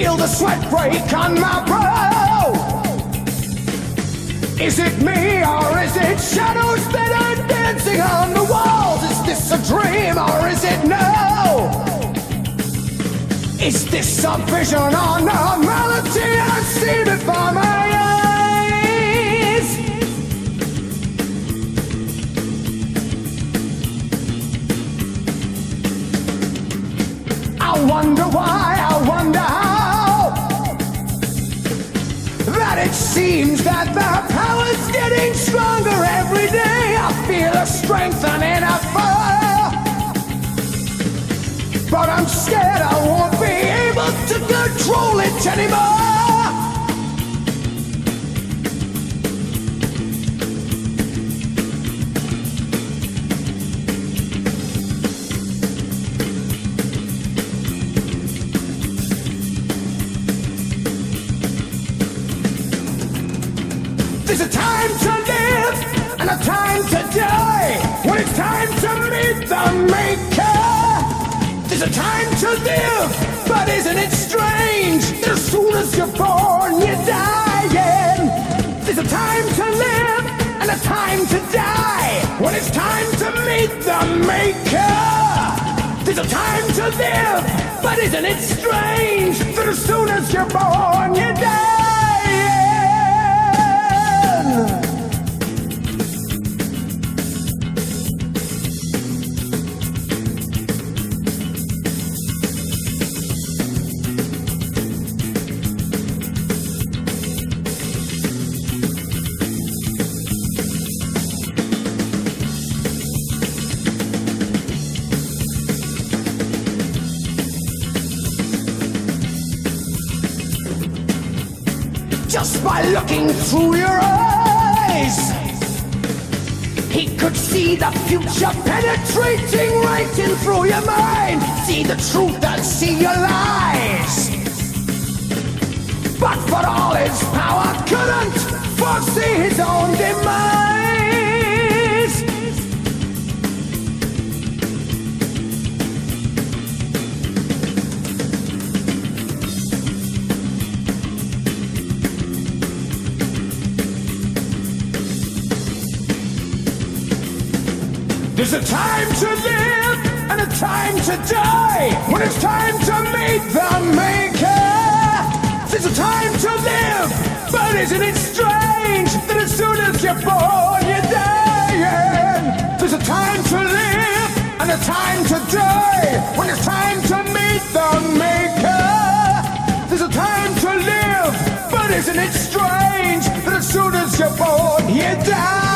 Feel the sweat break on my brow. Is it me or is it shadows that are dancing on the walls? Is this a dream or is it no? Is this a vision or normality? I've seen it by my eyes. I wonder why, I wonder how, that it seems that the power's getting stronger every day. I feel a strengthening of fire, but I'm scared I won't be able to control it anymore. There's a time to live and a time to die. When it's time to meet the maker. There's a time to live, but isn't it strange that as soon as you're born, you're dying? There's a time to live and a time to die. When it's time to meet the maker. There's a time to live, but isn't it strange that as soon as you're born, you're dying? Just by looking through your eyes, he could see the future penetrating right in through your mind. See the truth and see your lies. But for all his power, couldn't foresee his own demise. There's a time to live and a time to die. When it's time to meet the maker. There's a time to live, but isn't it strange that as soon as you're born, you're dying? There's a time to live and a time to die. When it's time to meet the maker. There's a time to live, but isn't it strange that as soon as you're born, you die?